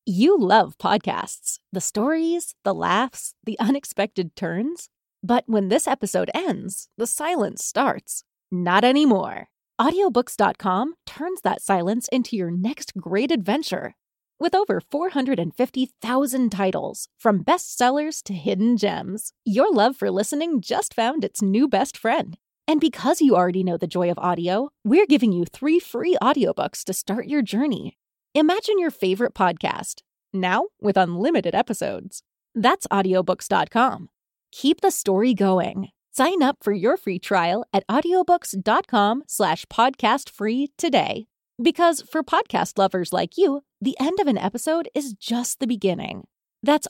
You love podcasts, the stories, the laughs, the unexpected turns. But when this episode ends, the silence starts. Not anymore. Audiobooks.com turns that silence into your next great adventure. With over 450,000 titles, from bestsellers to hidden gems, your love for listening just found its new best friend. And because you already know the joy of audio, we're giving you 3 free audiobooks to start your journey. Imagine your favorite podcast, now with unlimited episodes. That's audiobooks.com. Keep the story going. Sign up for your free trial at audiobooks.com/podcastfree today. Because for podcast lovers like you, the end of an episode is just the beginning. That's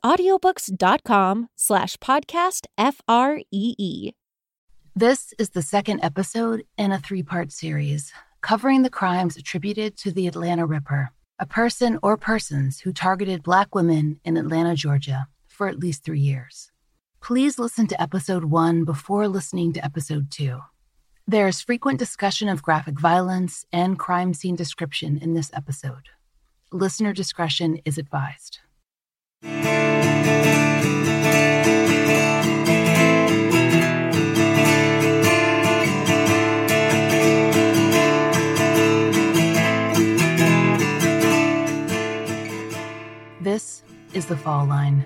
audiobooks.com/podcastfree. This is the second episode in a 3-part series covering the crimes attributed to the Atlanta Ripper, a person or persons who targeted Black women in Atlanta, Georgia, for at least 3 years. Please listen to episode 1 before listening to episode 2. There is frequent discussion of graphic violence and crime scene description in this episode. Listener discretion is advised. This is The Fall Line.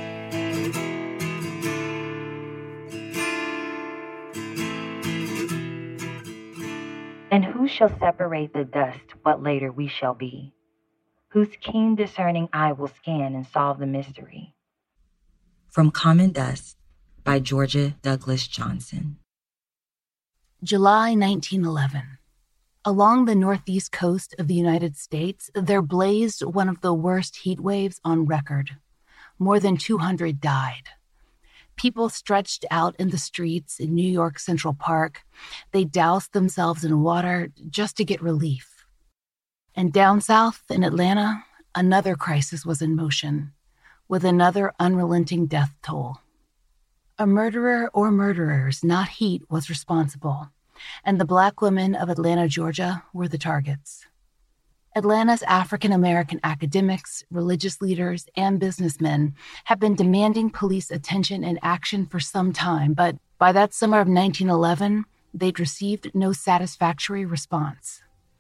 And who shall separate the dust what later we shall be? Whose keen discerning eye will scan and solve the mystery? From Common Dust by Georgia Douglas Johnson. July 1911. Along the northeast coast of the United States, there blazed one of the worst heat waves on record. More than 200 died. People stretched out in the streets in New York Central Park. They doused themselves in water just to get relief. And down south in Atlanta, another crisis was in motion, with another unrelenting death toll. A murderer or murderers, not heat, was responsible, and the Black women of Atlanta, Georgia, were the targets. Atlanta's African-American academics, religious leaders, and businessmen have been demanding police attention and action for some time, but by that summer of 1911, they'd received no satisfactory response.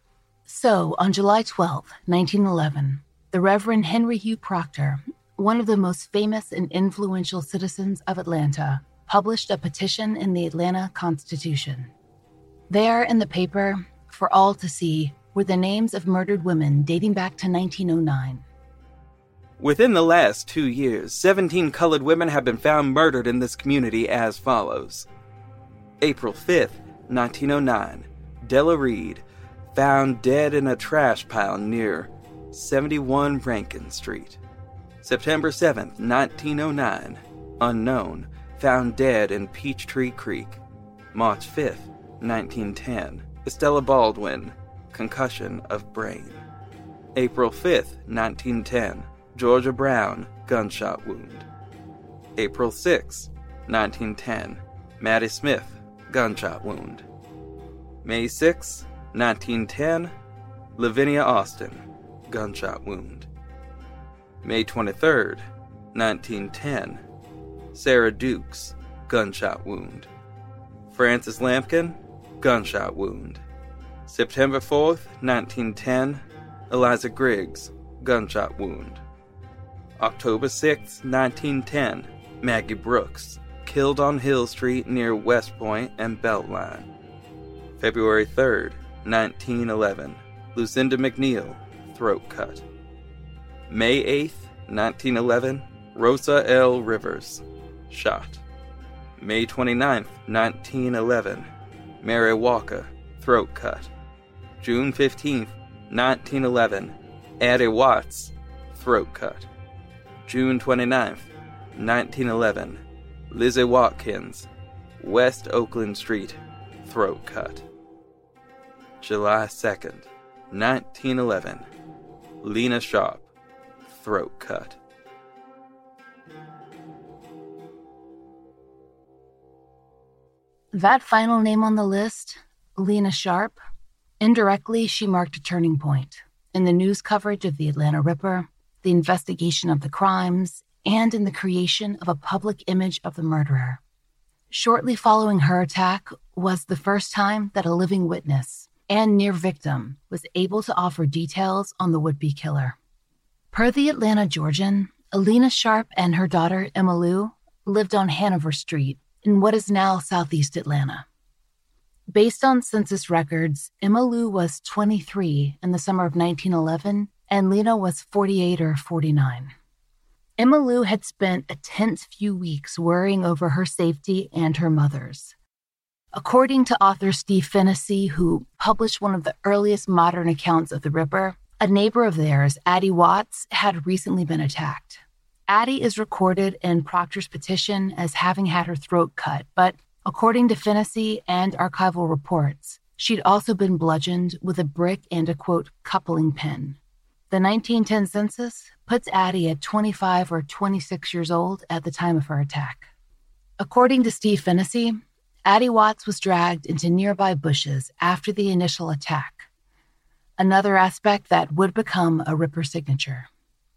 So, on July 12, 1911, the Reverend Henry Hugh Proctor, one of the most famous and influential citizens of Atlanta, published a petition in the Atlanta Constitution. There in the paper, for all to see, were the names of murdered women dating back to 1909. Within the last 2 years, 17 colored women have been found murdered in this community as follows. April 5th, 1909, Della Reed, found dead in a trash pile near 71 Rankin Street. September 7th, 1909, unknown, found dead in Peachtree Creek. March 5th, 1910, Estella Baldwin, concussion of brain. April 5th, 1910, Georgia Brown, gunshot wound. April 6th, 1910, Maddie Smith, gunshot wound. May 6th, 1910, Lavinia Austin, gunshot wound. May 23rd, 1910, Sarah Dukes, gunshot wound. Frances Lampkin, gunshot wound. September 4th, 1910, Eliza Griggs, gunshot wound. October 6th, 1910, Maggie Brooks, killed on Hill Street near West Point and Beltline. February 3rd, 1911, Lucinda McNeil, throat cut. May 8th, 1911, Rosa L. Rivers, shot. May 29th, 1911, Mary Walker, throat cut. June 15th, 1911, Addie Watts, throat cut. June 29th, 1911, Lizzie Watkins, West Oakland Street, throat cut. July 2nd, 1911, Lena Sharp, throat cut. That final name on the list, Lena Sharp, indirectly she marked a turning point in the news coverage of the Atlanta Ripper, the investigation of the crimes, and in the creation of a public image of the murderer. Shortly following her attack was the first time that a living witness and near victim was able to offer details on the would-be killer. Per the Atlanta Georgian, Alina Sharp and her daughter, Emma Lou, lived on Hanover Street in what is now Southeast Atlanta. Based on census records, Emma Lou was 23 in the summer of 1911, and Lena was 48 or 49. Emma Lou had spent a tense few weeks worrying over her safety and her mother's. According to author Steve Fennessy, who published one of the earliest modern accounts of the Ripper, a neighbor of theirs, Addie Watts, had recently been attacked. Addie is recorded in Proctor's petition as having had her throat cut, but according to Fennessy and archival reports, she'd also been bludgeoned with a brick and a, quote, coupling pin. The 1910 census puts Addie at 25 or 26 years old at the time of her attack. According to Steve Fennessy, Addie Watts was dragged into nearby bushes after the initial attack, another aspect that would become a Ripper signature.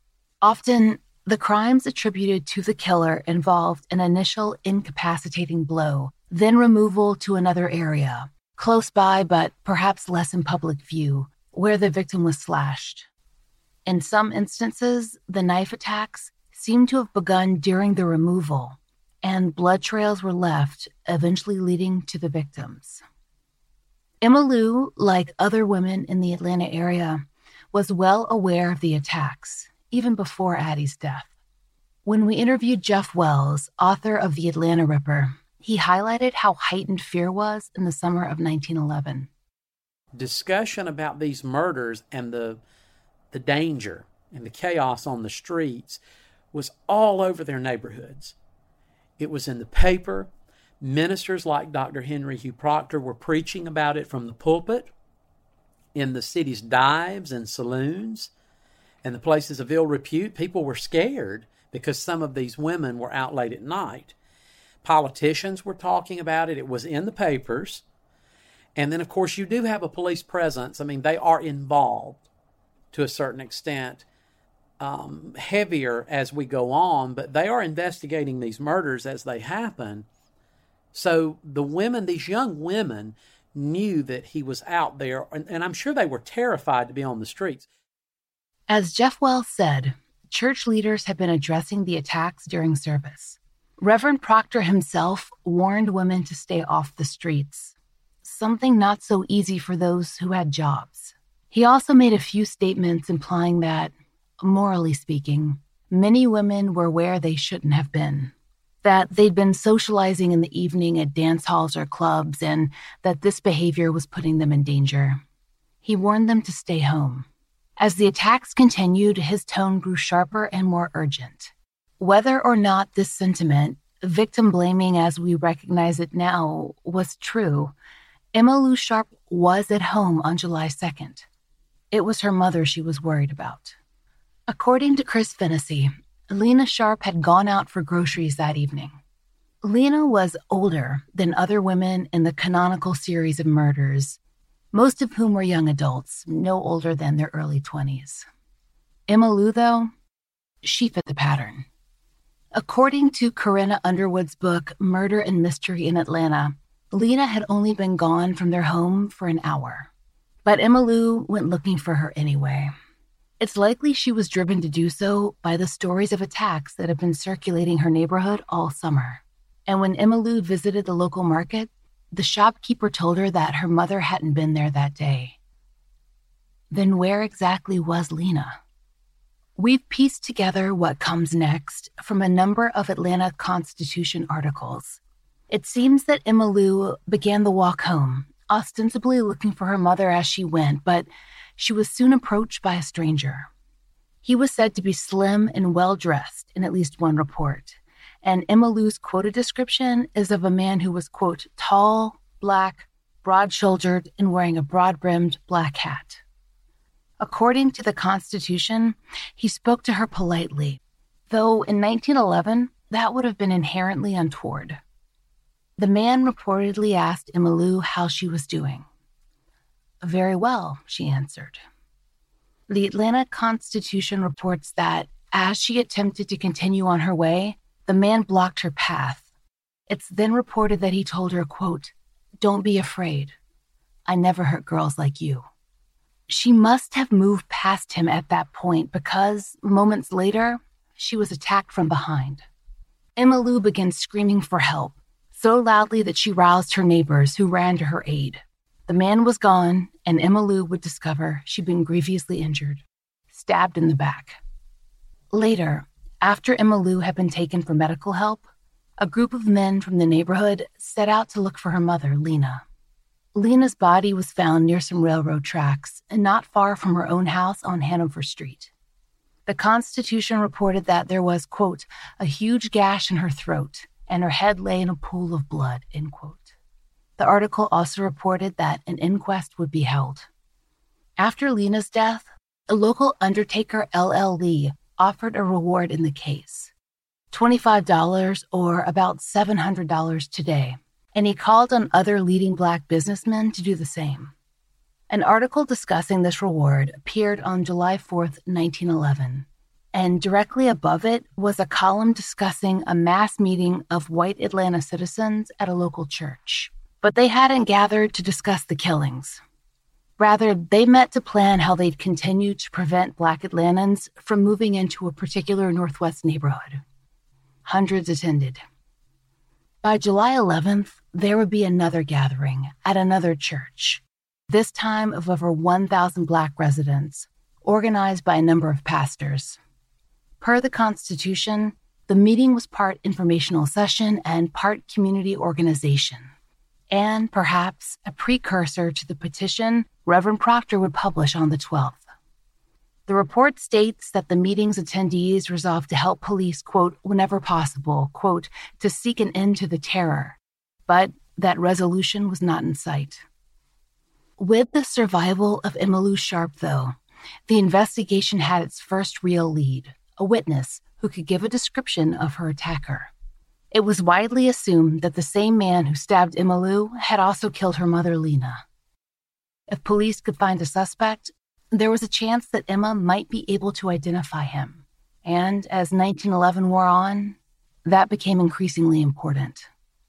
Often, the crimes attributed to the killer involved an initial incapacitating blow, then removal to another area, close by but perhaps less in public view, where the victim was slashed. In some instances, the knife attacks seemed to have begun during the removal, and blood trails were left, eventually leading to the victims. Emma Lou, like other women in the Atlanta area, was well aware of the attacks, even before Addie's death. When we interviewed Jeff Wells, author of The Atlanta Ripper, he highlighted how heightened fear was in the summer of 1911. Discussion about these murders and the danger and the chaos on the streets was all over their neighborhoods. It was in the paper. Ministers like Dr. Henry Hugh Proctor were preaching about it from the pulpit, in the city's dives and saloons, and the places of ill repute. People were scared because some of these women were out late at night. Politicians were talking about it. It was in the papers. And then, of course, you do have a police presence. I mean, they are involved to a certain extent, heavier as we go on, but they are investigating these murders as they happen. So the women, these young women, knew that he was out there, and I'm sure they were terrified to be on the streets. As Jeff Wells said, church leaders had been addressing the attacks during service. Reverend Proctor himself warned women to stay off the streets, something not so easy for those who had jobs. He also made a few statements implying that, morally speaking, many women were where they shouldn't have been, that they'd been socializing in the evening at dance halls or clubs, and that this behavior was putting them in danger. He warned them to stay home. As the attacks continued, his tone grew sharper and more urgent. Whether or not this sentiment, victim blaming as we recognize it now, was true, Emma Lou Sharp was at home on July 2nd. It was her mother she was worried about. According to Chris Fennessy, Lena Sharp had gone out for groceries that evening. Lena was older than other women in the canonical series of murders, most of whom were young adults, no older than their early 20s. Emma Lou, though, she fit the pattern. According to Corinna Underwood's book, Murder and Mystery in Atlanta, Lena had only been gone from their home for an hour. But Emma Lou went looking for her anyway. It's likely she was driven to do so by the stories of attacks that have been circulating her neighborhood all summer. And when Emma Lou visited the local market, the shopkeeper told her that her mother hadn't been there that day. Then where exactly was Lena? We've pieced together what comes next from a number of Atlanta Constitution articles. It seems that Emma Lou began the walk home, ostensibly looking for her mother as she went, but she was soon approached by a stranger. He was said to be slim and well-dressed in at least one report, and Emma Lou's quoted description is of a man who was, quote, tall, black, broad-shouldered, and wearing a broad-brimmed black hat. According to the Constitution, he spoke to her politely, though in 1911, that would have been inherently untoward. The man reportedly asked Emma Lou how she was doing. Very well, she answered. The Atlanta Constitution reports that as she attempted to continue on her way, the man blocked her path. It's then reported that he told her, quote, "Don't be afraid. I never hurt girls like you." She must have moved past him at that point because, moments later, she was attacked from behind. Emma Lou began screaming for help, so loudly that she roused her neighbors who ran to her aid. The man was gone, and Emma Lou would discover she'd been grievously injured, stabbed in the back. Later, after Emma Lou had been taken for medical help, a group of men from the neighborhood set out to look for her mother, Lena. Lena's body was found near some railroad tracks and not far from her own house on Hanover Street. The Constitution reported that there was, quote, "a huge gash in her throat and her head lay in a pool of blood," end quote. The article also reported that an inquest would be held. After Lena's death, a local undertaker, L.L. Lee, offered a reward in the case, $25 or about $700 today, and he called on other leading Black businessmen to do the same. An article discussing this reward appeared on July 4th, 1911, and directly above it was a column discussing a mass meeting of white Atlanta citizens at a local church. But they hadn't gathered to discuss the killings. Rather, they met to plan how they'd continue to prevent Black Atlantans from moving into a particular Northwest neighborhood. Hundreds attended. By July 11th, there would be another gathering at another church, this time of over 1,000 Black residents, organized by a number of pastors. Per the Constitution, the meeting was part informational session and part community organization, and perhaps a precursor to the petition Reverend Proctor would publish on the 12th. The report states that the meeting's attendees resolved to help police, quote, whenever possible, quote, to seek an end to the terror, but that resolution was not in sight. With the survival of Emma Lou Sharp, though, the investigation had its first real lead, a witness who could give a description of her attacker. It was widely assumed that the same man who stabbed Emma Lou had also killed her mother, Lena. If police could find a suspect, there was a chance that Emma might be able to identify him. And as 1911 wore on, that became increasingly important.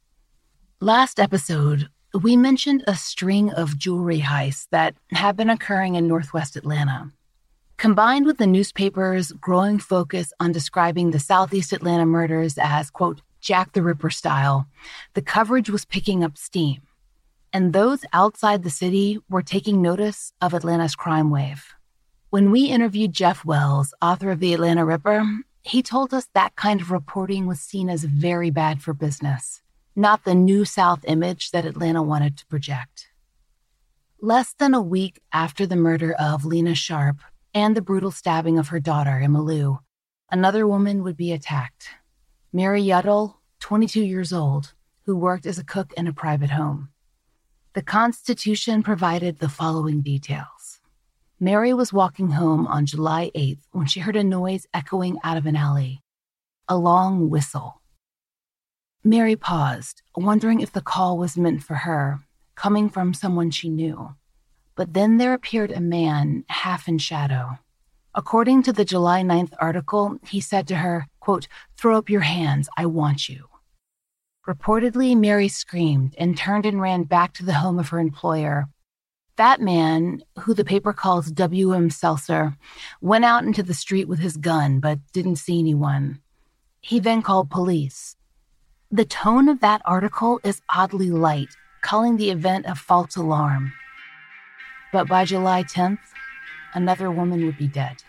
Last episode, we mentioned a string of jewelry heists that had been occurring in Northwest Atlanta. Combined with the newspaper's growing focus on describing the Southeast Atlanta murders as, quote, Jack the Ripper style, the coverage was picking up steam. And those outside the city were taking notice of Atlanta's crime wave. When we interviewed Jeff Wells, author of The Atlanta Ripper, he told us that kind of reporting was seen as very bad for business, not the New South image that Atlanta wanted to project. Less than a week after the murder of Lena Sharp and the brutal stabbing of her daughter, Emma Lou, another woman would be attacked. Mary Yuddle, 22 years old, who worked as a cook in a private home. The Constitution provided the following details. Mary was walking home on July 8th when she heard a noise echoing out of an alley, a long whistle. Mary paused, wondering if the call was meant for her, coming from someone she knew. But then there appeared a man, half in shadow. According to the July 9th article, he said to her, quote, "Throw up your hands, I want you." Reportedly, Mary screamed and turned and ran back to the home of her employer. That man, who the paper calls W.M. Seltzer, went out into the street with his gun but didn't see anyone. He then called police. The tone of that article is oddly light, calling the event a false alarm. But by July 10th, another woman would be dead.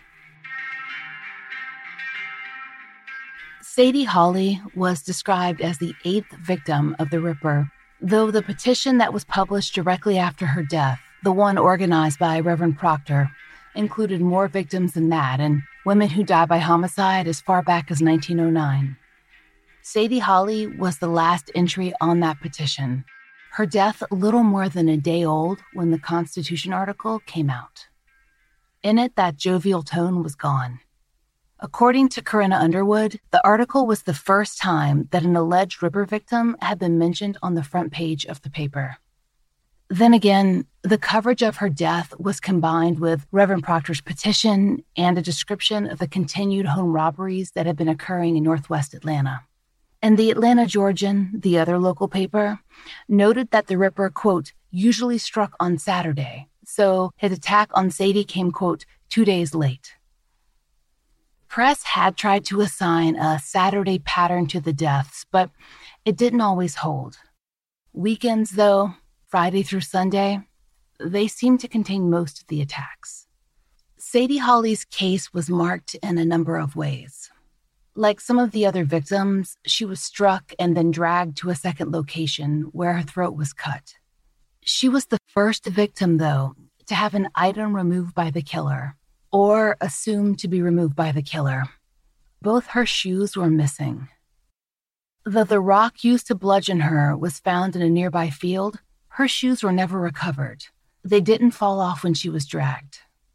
Sadie Hawley was described as the 8th victim of the Ripper, though the petition that was published directly after her death, the one organized by Reverend Proctor, included more victims than that, and women who died by homicide as far back as 1909. Sadie Hawley was the last entry on that petition, her death little more than a day old when the Constitution article came out. In it, that jovial tone was gone. According to Corinna Underwood, the article was the first time that an alleged Ripper victim had been mentioned on the front page of the paper. Then again, the coverage of her death was combined with Reverend Proctor's petition and a description of the continued home robberies that had been occurring in Northwest Atlanta. And the Atlanta Georgian, the other local paper, noted that the Ripper, quote, usually struck on Saturday, so his attack on Sadie came, quote, 2 days late. Press had tried to assign a Saturday pattern to the deaths, but it didn't always hold. Weekends, though, Friday through Sunday, they seemed to contain most of the attacks. Sadie Hawley's case was marked in a number of ways. Like some of the other victims, she was struck and then dragged to a second location where her throat was cut. She was the first victim, though, to have an item removed by the killer, or assumed to be removed by the killer. Both her shoes were missing. Though the rock used to bludgeon her was found in a nearby field, her shoes were never recovered. They didn't fall off when she was dragged.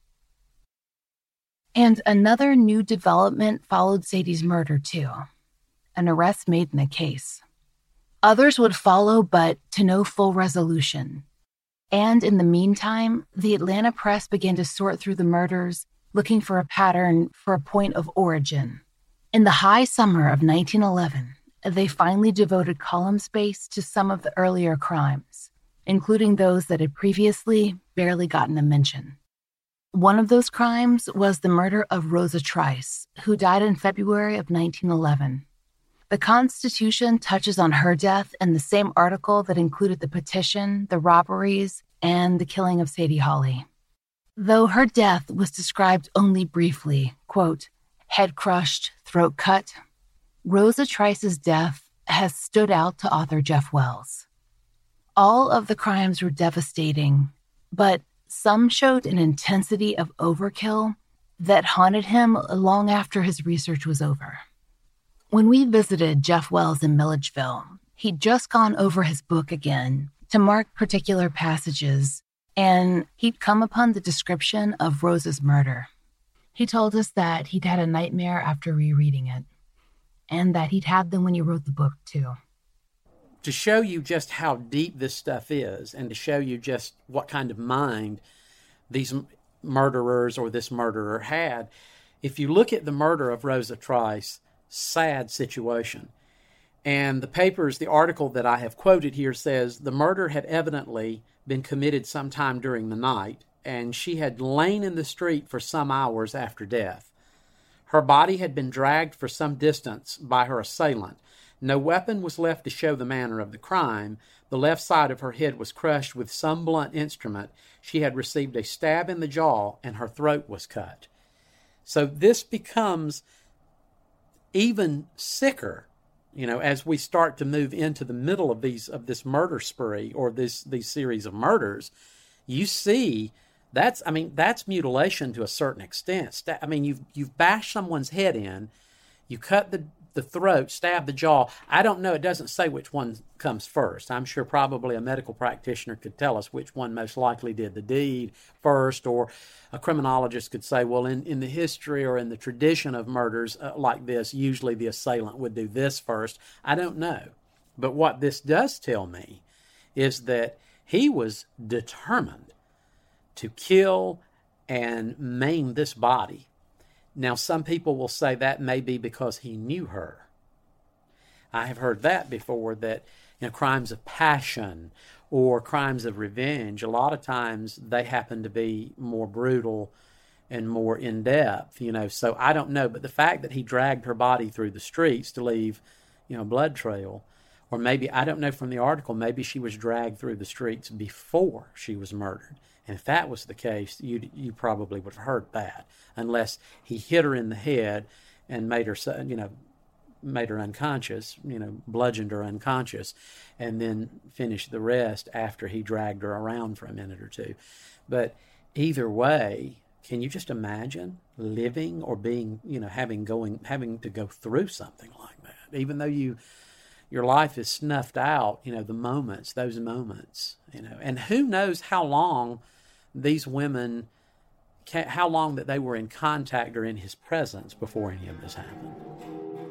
And another new development followed Sadie's murder, too. An arrest made in the case. Others would follow, but to no full resolution. And in the meantime, the Atlanta press began to sort through the murders, looking for a pattern for a point of origin. In the high summer of 1911, they finally devoted column space to some of the earlier crimes, including those that had previously barely gotten a mention. One of those crimes was the murder of Rosa Trice, who died in February of 1911. The Constitution touches on her death in the same article that included the petition, the robberies, and the killing of Sadie Hawley. Though her death was described only briefly, quote, head crushed, throat cut, Rosa Trice's death has stood out to author Jeff Wells. All of the crimes were devastating, but some showed an intensity of overkill that haunted him long after his research was over. When we visited Jeff Wells in Milledgeville, he'd just gone over his book again to mark particular passages, and he'd come upon the description of Rosa's murder. He told us that he'd had a nightmare after rereading it, and that he'd had them when he wrote the book, too. To show you just how deep this stuff is, and to show you just what kind of mind these murderers or this murderer had, if you look at the murder of Rosa Trice, sad situation. And the article that I have quoted here says the murder had evidently been committed sometime during the night, and she had lain in the street for some hours after death. Her body had been dragged for some distance by her assailant. No weapon was left to show the manner of the crime. The left side of her head was crushed with some blunt instrument. She had received a stab in the jaw, and her throat was cut. So this becomes even sicker, as we start to move into the middle of this murder spree or these series of murders. You see, that's mutilation to a certain extent. You've bashed someone's head in, you cut the throat, stab the jaw. I don't know. It doesn't say which one comes first. I'm sure probably a medical practitioner could tell us which one most likely did the deed first, or a criminologist could say, well, in the history or in the tradition of murders like this, usually the assailant would do this first. I don't know. But what this does tell me is that he was determined to kill and maim this body. Now, some people will say that may be because he knew her. I have heard that before, that crimes of passion or crimes of revenge, a lot of times they happen to be more brutal and more in-depth, So I don't know, but the fact that he dragged her body through the streets to leave, a blood trail, or maybe, I don't know from the article, maybe she was dragged through the streets before she was murdered. And if that was the case, you probably would have heard that, unless he hit her in the head and made her unconscious, bludgeoned her unconscious, and then finished the rest after he dragged her around for a minute or two. But either way, can you just imagine living or being, having to go through something like that, even though your life is snuffed out, those moments, and who knows how long these women, how long that they were in contact or in his presence before any of this happened.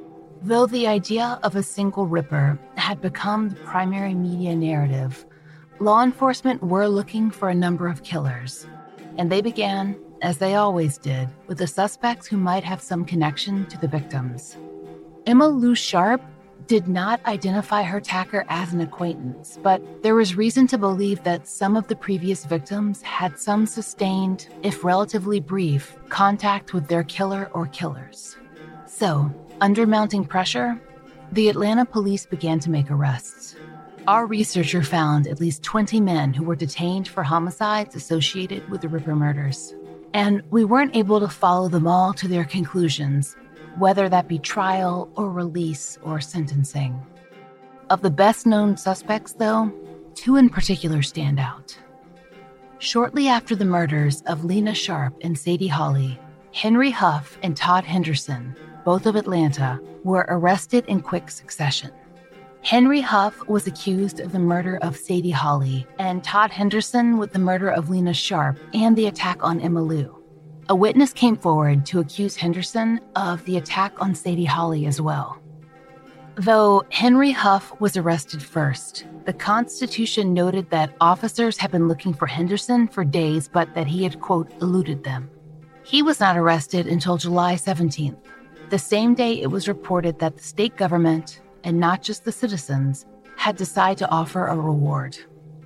Though the idea of a single Ripper had become the primary media narrative, law enforcement were looking for a number of killers, and they began, as they always did, with the suspects who might have some connection to the victims. Emma Lou Sharp did not identify her attacker as an acquaintance, but there was reason to believe that some of the previous victims had some sustained, if relatively brief, contact with their killer or killers. So, under mounting pressure, the Atlanta police began to make arrests. Our researcher found at least 20 men who were detained for homicides associated with the Ripper murders. And we weren't able to follow them all to their conclusions, whether that be trial or release or sentencing. Of the best-known suspects, though, 2 in particular stand out. Shortly after the murders of Lena Sharp and Sadie Hawley, Henry Huff and Todd Henderson, both of Atlanta, were arrested in quick succession. Henry Huff was accused of the murder of Sadie Hawley, and Todd Henderson with the murder of Lena Sharp and the attack on Emma Lou. A witness came forward to accuse Henderson of the attack on Sadie Hawley as well. Though Henry Huff was arrested first, the Constitution noted that officers had been looking for Henderson for days, but that he had, quote, eluded them. He was not arrested until July 17th, the same day it was reported that the state government, and not just the citizens, had decided to offer a reward.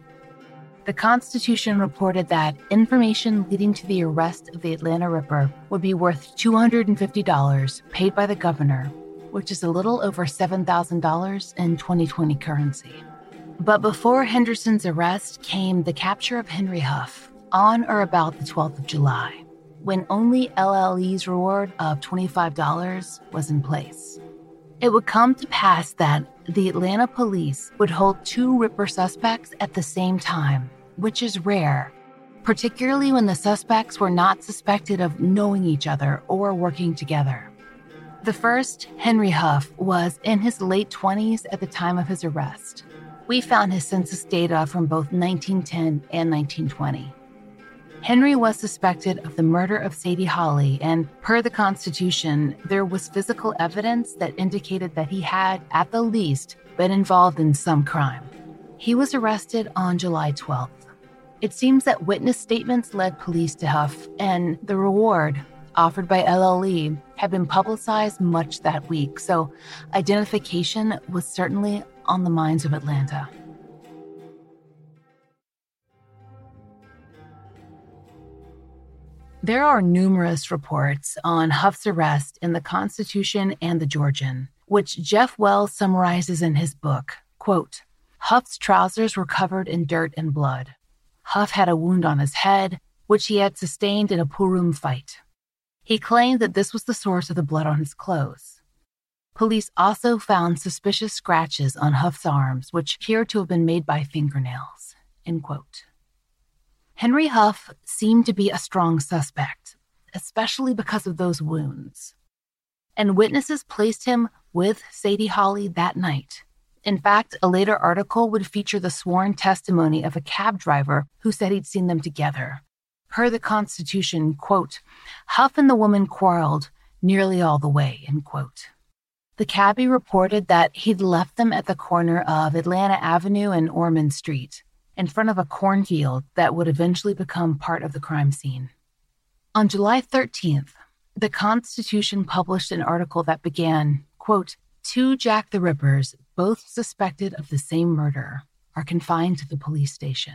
The Constitution reported that information leading to the arrest of the Atlanta Ripper would be worth $250 paid by the governor, which is a little over $7,000 in 2020 currency. But before Henderson's arrest came the capture of Henry Huff on or about the 12th of July, when only LLE's reward of $25 was in place. It would come to pass that the Atlanta police would hold 2 Ripper suspects at the same time, which is rare, particularly when the suspects were not suspected of knowing each other or working together. The first, Henry Huff, was in his late 20s at the time of his arrest. We found his census data from both 1910 and 1920. Henry was suspected of the murder of Sadie Hawley, and per the Constitution, there was physical evidence that indicated that he had, at the least, been involved in some crime. He was arrested on July 12th. It seems that witness statements led police to Huff, and the reward offered by LLE had been publicized much that week, so identification was certainly on the minds of Atlanta. There are numerous reports on Huff's arrest in the Constitution and the Georgian, which Jeff Wells summarizes in his book, quote, Huff's trousers were covered in dirt and blood. Huff had a wound on his head, which he had sustained in a poolroom fight. He claimed that this was the source of the blood on his clothes. Police also found suspicious scratches on Huff's arms, which appeared to have been made by fingernails, end quote. Henry Huff seemed to be a strong suspect, especially because of those wounds. And witnesses placed him with Sadie Hawley that night. In fact, a later article would feature the sworn testimony of a cab driver who said he'd seen them together. Per the Constitution, quote, Huff and the woman quarreled nearly all the way, end quote. The cabbie reported that he'd left them at the corner of Atlanta Avenue and Ormond Street, in front of a cornfield that would eventually become part of the crime scene. On July 13th, the Constitution published an article that began, quote, 2 Jack the Rippers, both suspected of the same murder, are confined to the police station.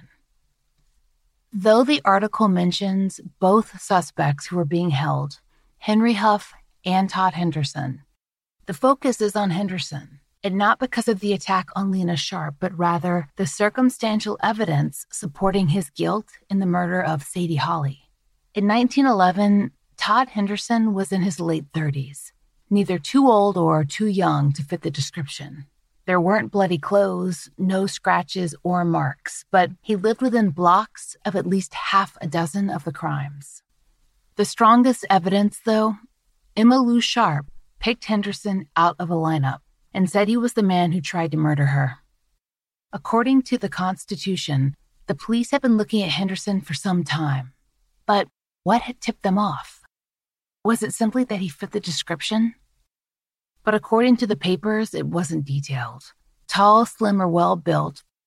Though the article mentions both suspects who are being held, Henry Huff and Todd Henderson, the focus is on Henderson, and not because of the attack on Lena Sharp, but rather the circumstantial evidence supporting his guilt in the murder of Sadie Hawley. In 1911, Todd Henderson was in his late 30s, neither too old or too young to fit the description. There weren't bloody clothes, no scratches or marks, but he lived within blocks of at least half a dozen of the crimes. The strongest evidence, though, Emma Lou Sharp picked Henderson out of a lineup and said he was the man who tried to murder her. According to the Constitution, the police had been looking at Henderson for some time. But what had tipped them off? Was it simply that he fit the description? But according to the papers, it wasn't detailed. Tall, slim, or well-built,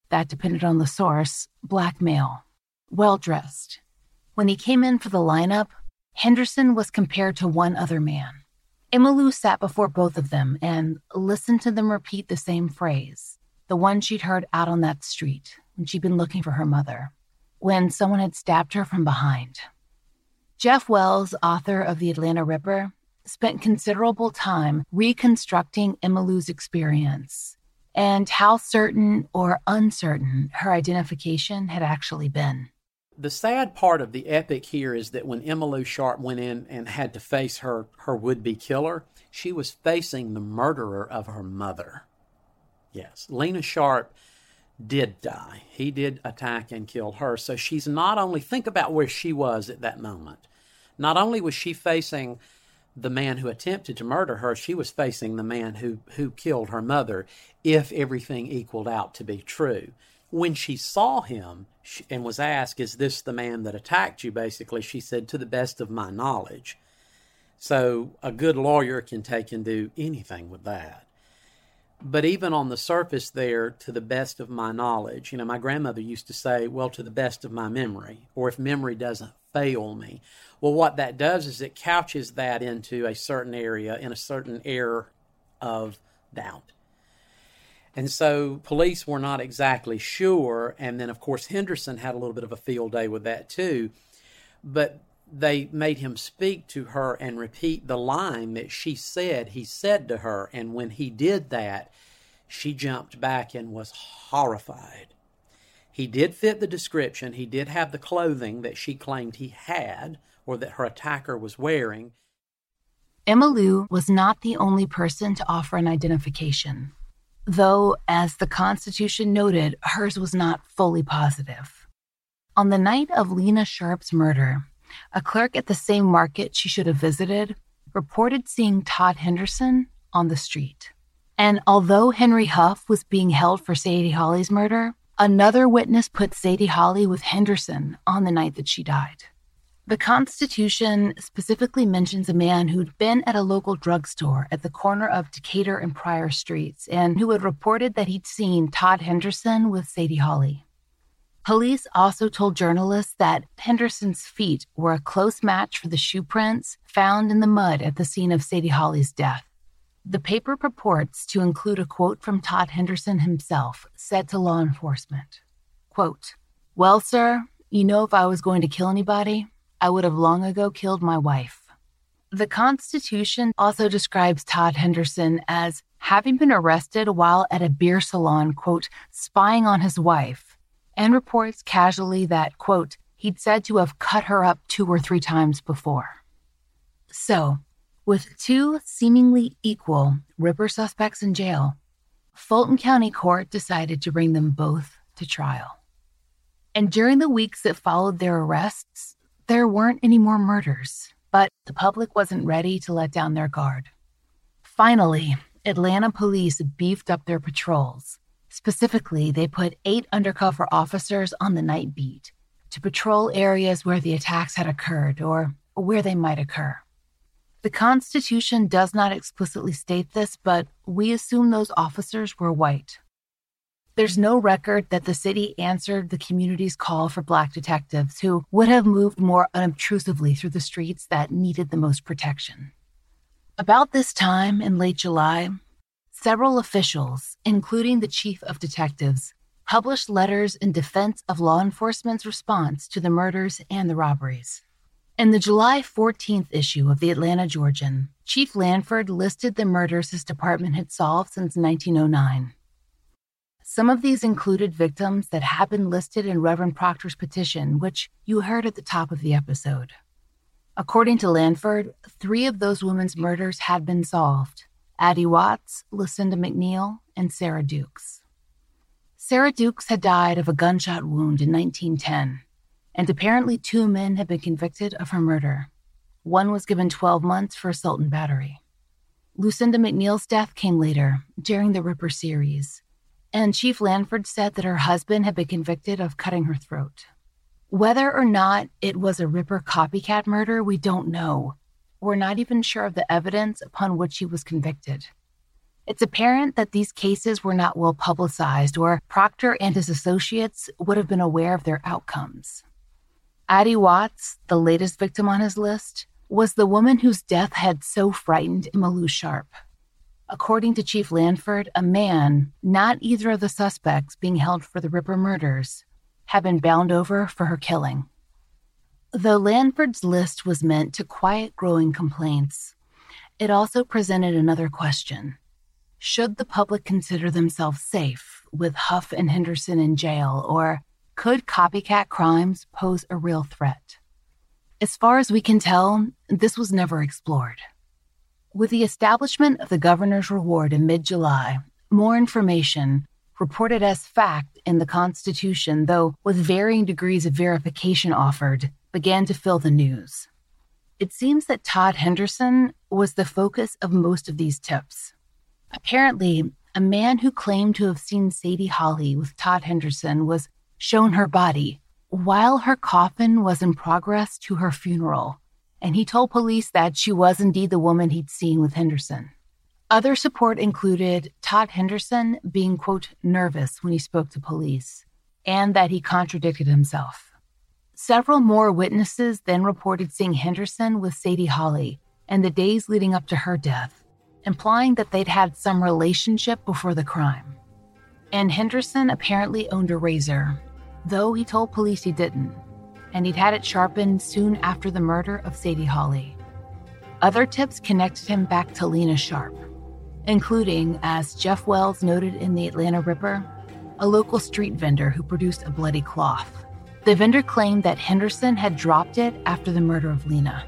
That depended on the source, black male, well-dressed. When he came in for the lineup, Henderson was compared to one other man. Emmylou sat before both of them and listened to them repeat the same phrase, the one she'd heard out on that street when she'd been looking for her mother, when someone had stabbed her from behind. Jeff Wells, author of The Atlanta Ripper, spent considerable time reconstructing Emmylou's experience and how certain or uncertain her identification had actually been. The sad part of the epic here is that when Emmylou Sharp went in and had to face her would-be killer, she was facing the murderer of her mother. Yes, Lena Sharp did die. He did attack and kill her. So she's not only, think about where she was at that moment. Not only was she facing the man who attempted to murder her, she was facing the man who killed her mother, if everything equaled out to be true. When she saw him and was asked, is this the man that attacked you, basically, she said, to the best of my knowledge. So a good lawyer can take and do anything with that. But even on the surface there, to the best of my knowledge, my grandmother used to say, well, to the best of my memory, or if memory doesn't fail me. Well, what that does is it couches that into a certain area, in a certain air of doubt. And so police were not exactly sure. And then, of course, Henderson had a little bit of a field day with that too. But they made him speak to her and repeat the line that he said to her. And when he did that, she jumped back and was horrified. He did fit the description. He did have the clothing that she claimed he had, or that her attacker was wearing. Emmylou was not the only person to offer an identification, though, as the Constitution noted, hers was not fully positive. On the night of Lena Sharp's murder, a clerk at the same market she should have visited reported seeing Todd Henderson on the street. And although Henry Huff was being held for Sadie Holly's murder, another witness put Sadie Holly with Henderson on the night that she died. The Constitution specifically mentions a man who'd been at a local drugstore at the corner of Decatur and Pryor Streets and who had reported that he'd seen Todd Henderson with Sadie Holly. Police also told journalists that Henderson's feet were a close match for the shoe prints found in the mud at the scene of Sadie Holly's death. The paper purports to include a quote from Todd Henderson himself, said to law enforcement. Quote, "Well, sir, if I was going to kill anybody, I would have long ago killed my wife." The Constitution also describes Todd Henderson as having been arrested while at a beer salon, quote, spying on his wife, and reports casually that, quote, he'd said to have cut her up 2 or 3 times before. So, with 2 seemingly equal Ripper suspects in jail, Fulton County Court decided to bring them both to trial. And during the weeks that followed their arrests, there weren't any more murders, but the public wasn't ready to let down their guard. Finally, Atlanta police beefed up their patrols. Specifically, they put 8 undercover officers on the night beat to patrol areas where the attacks had occurred or where they might occur. The Constitution does not explicitly state this, but we assume those officers were white. There's no record that the city answered the community's call for Black detectives who would have moved more unobtrusively through the streets that needed the most protection. About this time in late July, several officials, including the chief of detectives, published letters in defense of law enforcement's response to the murders and the robberies. In the July 14th issue of the Atlanta Georgian, Chief Lanford listed the murders his department had solved since 1909. Some of these included victims that had been listed in Reverend Proctor's petition, which you heard at the top of the episode. According to Lanford, 3 of those women's murders had been solved: Addie Watts, Lucinda McNeil, and Sarah Dukes. Sarah Dukes had died of a gunshot wound in 1910, and apparently 2 men had been convicted of her murder. One was given 12 months for assault and battery. Lucinda McNeil's death came later, during the Ripper series, and Chief Lanford said that her husband had been convicted of cutting her throat. Whether or not it was a Ripper copycat murder, we don't know. We're not even sure of the evidence upon which he was convicted. It's apparent that these cases were not well publicized, or Proctor and his associates would have been aware of their outcomes. Addie Watts, the latest victim on his list, was the woman whose death had so frightened Emma Lou Sharp. According to Chief Lanford, a man, not either of the suspects being held for the Ripper murders, had been bound over for her killing. Though Lanford's list was meant to quiet growing complaints, it also presented another question. Should the public consider themselves safe with Huff and Henderson in jail, or could copycat crimes pose a real threat? As far as we can tell, this was never explored. With the establishment of the governor's reward in mid-July, more information, reported as fact in the Constitution, though with varying degrees of verification offered, began to fill the news. It seems that Todd Henderson was the focus of most of these tips. Apparently, a man who claimed to have seen Sadie Holly with Todd Henderson was shown her body while her coffin was in progress to her funeral, and he told police that she was indeed the woman he'd seen with Henderson. Other support included Todd Henderson being, quote, nervous when he spoke to police, and that he contradicted himself. Several more witnesses then reported seeing Henderson with Sadie Holly in the days leading up to her death, implying that they'd had some relationship before the crime. And Henderson apparently owned a razor, though he told police he didn't, and he'd had it sharpened soon after the murder of Sadie Holly. Other tips connected him back to Lena Sharp, including, as Jeff Wells noted in the Atlanta Ripper, a local street vendor who produced a bloody cloth. The vendor claimed that Henderson had dropped it after the murder of Lena.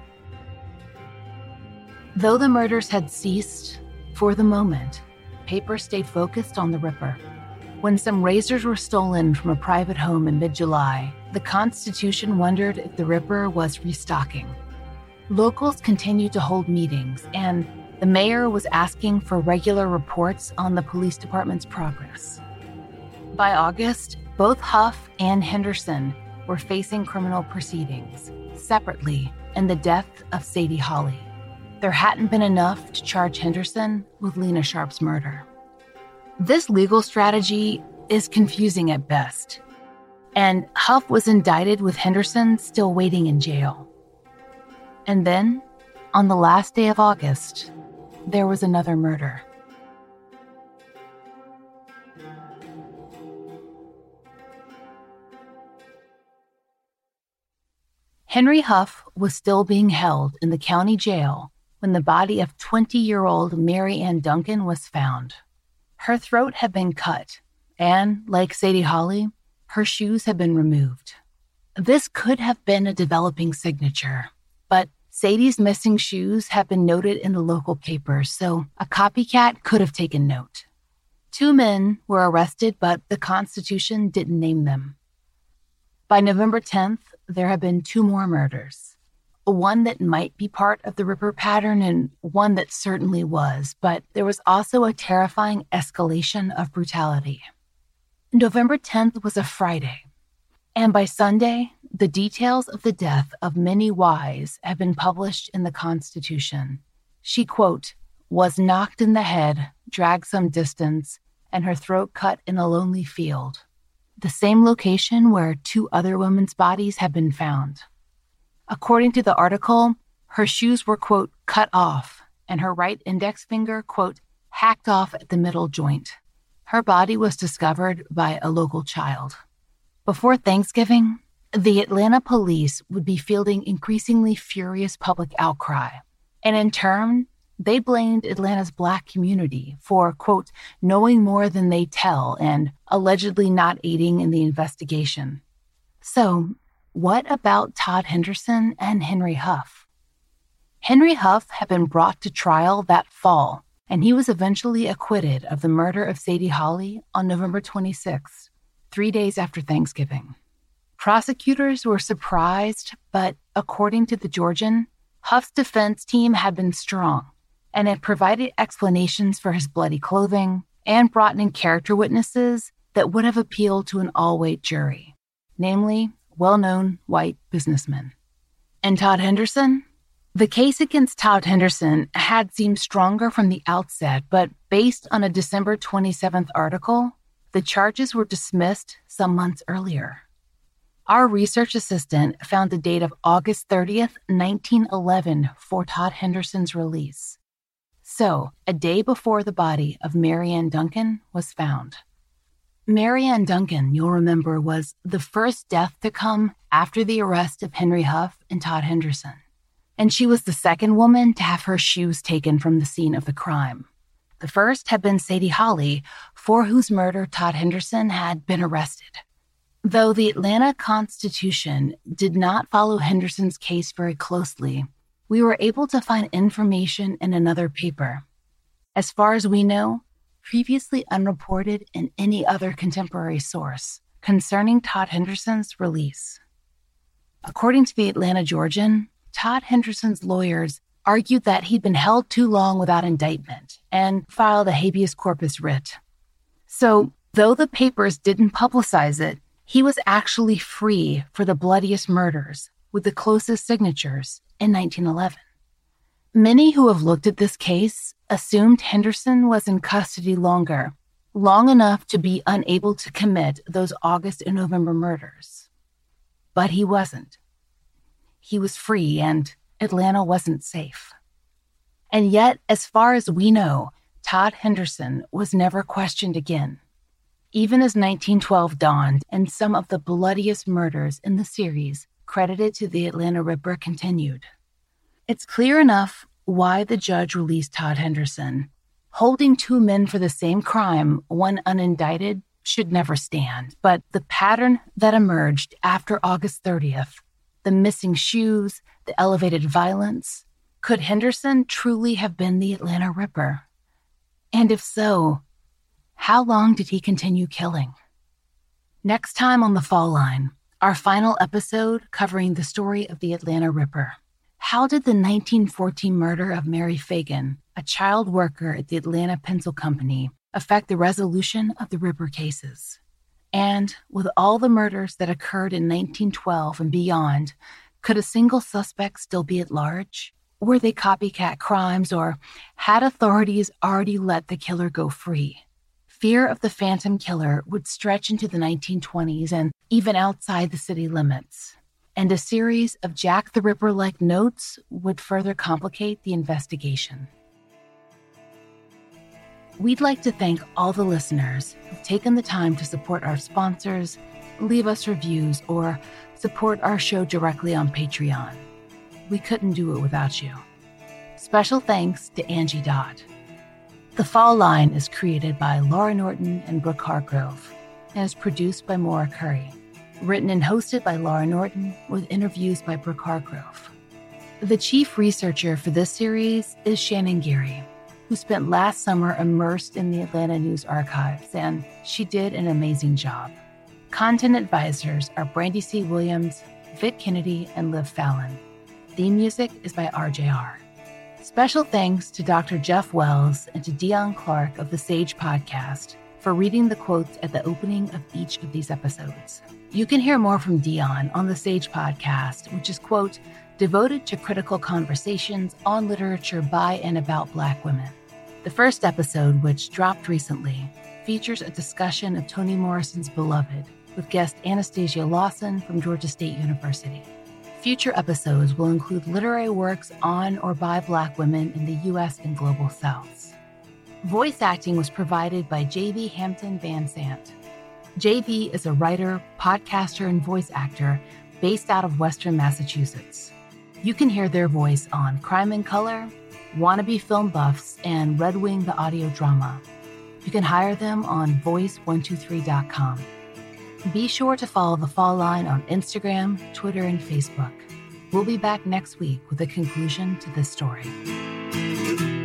Though the murders had ceased, for the moment, papers stayed focused on the Ripper. When some razors were stolen from a private home in mid-July, the Constitution wondered if the Ripper was restocking. Locals continued to hold meetings, and the mayor was asking for regular reports on the police department's progress. By August, both Huff and Henderson were facing criminal proceedings, separately, in the death of Sadie Holly. There hadn't been enough to charge Henderson with Lena Sharp's murder. This legal strategy is confusing at best, and Huff was indicted with Henderson still waiting in jail. And then, on the last day of August, there was another murder. Henry Huff was still being held in the county jail when the body of 20-year-old Mary Ann Duncan was found. Her throat had been cut, and, like Sadie Holly, her shoes had been removed. This could have been a developing signature, but Sadie's missing shoes had been noted in the local papers, so a copycat could have taken note. 2 men were arrested, but the Constitution didn't name them. By November 10th, there had been 2 more murders. One that might be part of the Ripper pattern and one that certainly was, but there was also a terrifying escalation of brutality. November 10th was a Friday, and by Sunday, the details of the death of Minnie Wise had been published in the Constitution. She, quote, was knocked in the head, dragged some distance, and her throat cut in a lonely field, the same location where 2 other women's bodies had been found. According to the article, her shoes were, quote, cut off, and her right index finger, quote, hacked off at the middle joint. Her body was discovered by a local child. Before Thanksgiving, the Atlanta police would be fielding increasingly furious public outcry, and in turn, they blamed Atlanta's Black community for, quote, knowing more than they tell and allegedly not aiding in the investigation. So, what about Todd Henderson and Henry Huff? Henry Huff had been brought to trial that fall, and he was eventually acquitted of the murder of Sadie Holly on November 26th, 3 days after Thanksgiving. Prosecutors were surprised, but according to the Georgian, Huff's defense team had been strong and had provided explanations for his bloody clothing and brought in character witnesses that would have appealed to an all-white jury, namely well-known white businessmen. And Todd Henderson? The case against Todd Henderson had seemed stronger from the outset, but Based on a December 27th article, the charges were dismissed some months earlier. Our research assistant found the date of August 30th, 1911 for Todd Henderson's release. So, a day before the body of Mary Ann Duncan was found. Mary Ann Duncan, you'll remember, was the first death to come after the arrest of Henry Huff and Todd Henderson. And she was the second woman to have her shoes taken from the scene of the crime. The first had been Sadie Holly, for whose murder Todd Henderson had been arrested. Though the Atlanta Constitution did not follow Henderson's case very closely, we were able to find information in another paper. As far as we know, previously unreported in any other contemporary source concerning Todd Henderson's release. According to the Atlanta Georgian, Todd Henderson's lawyers argued that he'd been held too long without indictment and filed a habeas corpus writ. So, though the papers didn't publicize it, he was actually free for the bloodiest murders with the closest signatures in 1911. Many who have looked at this case assumed Henderson was in custody longer, long enough to be unable to commit those August and November murders. But he wasn't. He was free, and Atlanta wasn't safe. And yet, as far as we know, Todd Henderson was never questioned again, even as 1912 dawned and some of the bloodiest murders in the series credited to the Atlanta Ripper continued. It's clear enough why the judge released Todd Henderson. Holding two men for the same crime, one unindicted, should never stand. But the pattern that emerged after August 30th, the missing shoes, the elevated violence, could Henderson truly have been the Atlanta Ripper? And if so, how long did he continue killing? Next time on The Fall Line, our final episode covering the story of the Atlanta Ripper. How did the 1914 murder of Mary Fagan, a child worker at the Atlanta Pencil Company, affect the resolution of the Ripper cases? And with all the murders that occurred in 1912 and beyond, could a single suspect still be at large? Were they copycat crimes, or had authorities already let the killer go free? Fear of the Phantom Killer would stretch into the 1920s and even outside the city limits. And a series of Jack the Ripper-like notes would further complicate the investigation. We'd like to thank all the listeners who've taken the time to support our sponsors, leave us reviews, or support our show directly on Patreon. We couldn't do it without you. Special thanks to Angie Dodd. The Fall Line is created by Laura Norton and Brooke Hargrove and is produced by Maura Curry. Written and hosted by Laura Norton with interviews by Brooke Hargrove. The chief researcher for this series is Shannon Geary, who spent last summer immersed in the Atlanta News archives, and she did an amazing job. Content advisors are Brandy C. Williams, Vic Kennedy, and Liv Fallon. Theme music is by RJR. Special thanks to Dr. Jeff Wells and to Dion Clark of the Sage Podcast for reading the quotes at the opening of each of these episodes. You can hear more from Dion on the Sage Podcast, which is, quote, devoted to critical conversations on literature by and about Black women. The first episode, which dropped recently, features a discussion of Toni Morrison's Beloved with guest Anastasia Lawson from Georgia State University. Future episodes will include literary works on or by Black women in the U.S. and Global Souths. Voice acting was provided by J.V. Hampton Van Sant. J.V. is a writer, podcaster, and voice actor based out of Western Massachusetts. You can hear their voice on Crime in Color, Wannabe Film Buffs, and Red Wing the Audio Drama. You can hire them on voice123.com. Be sure to follow The Fall Line on Instagram, Twitter, and Facebook. We'll be back next week with a conclusion to this story.